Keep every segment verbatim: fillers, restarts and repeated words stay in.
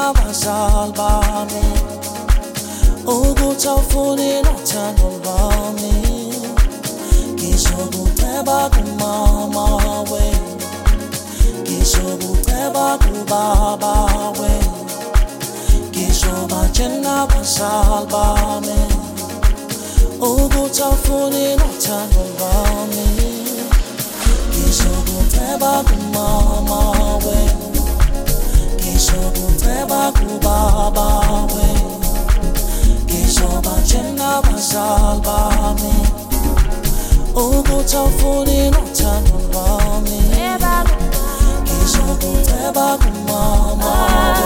abazali bami ukuthi awufuni nothando lwami ngizokuceba kumama we ngizokuceba kubaba we ngizobatshela abazali bami ukuthi awufuni nothando lwami ngizokuceba kumama we ngizokuceba kubaba we ngizobatshela abazali bami ukuthi awufuni nothando lwami ngizokuceba kumama we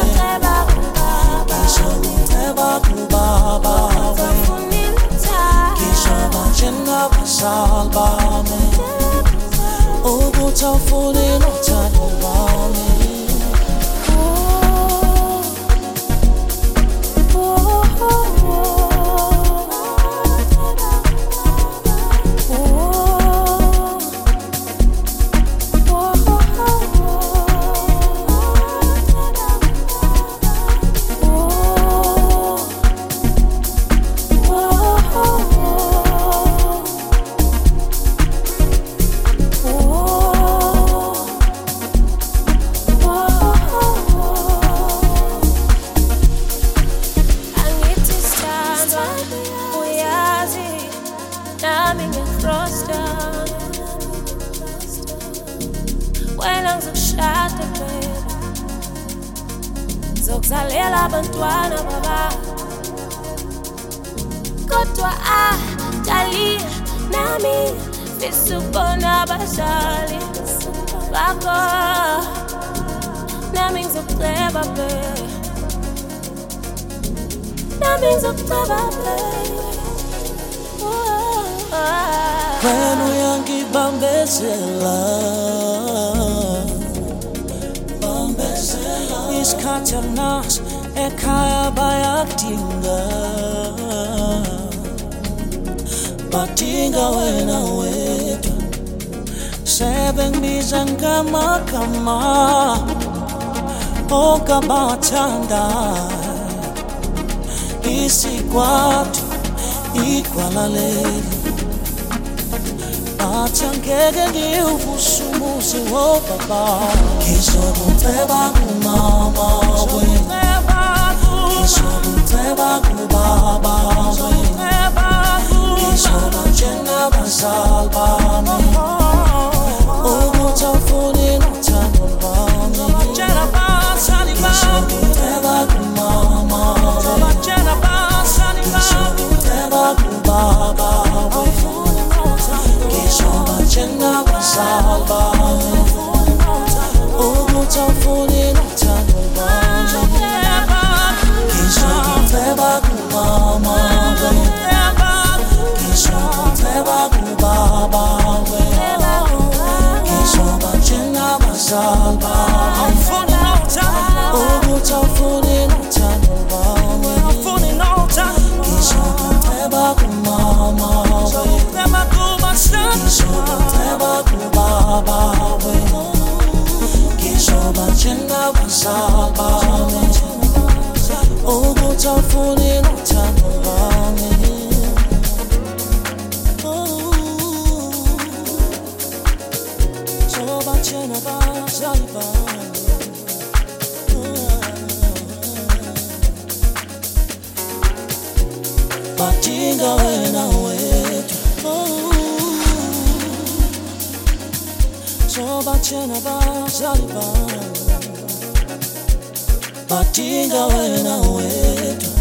ngizokuceba kubaba we ngizobatshela abazali bami ukuthi awufuni nothando lwami. Zokuzalela abantwana baba kodwa ah dali nami sisubona abazali bakho nami ngizokuceba be nami ngizokuceba be wena uyangibambezela isikhathi anaso ekhaya bayakudinga badinga wena wedwa sebengibiza ngamagama onke abathandayo isikwathu igwala leli bathi angeke ngiwuvuse umuzi wobaba ngizokuceba kumama we ngizokuceba kubaba we ngizobatshela abazali bami ukuthi awufuni nothando lwami ngizokuceba kumama we ngizokuceba kubaba we ngizobatshela abazali bami ukuthi awufuni nothando lwami ngizokuceba kumama we ngizokuceba kubaba we ngizobatshela abazali bami ukuthi awufuni nothando lwami ngizokuceba kumama we ngizokuceba kubaba we ngizobatshela abazali bami ukuthi awufuni nothando lwami. Ngizobatshela abazali bami badinga wena wedwa ngizobatshela abazali bami badinga wena wedwa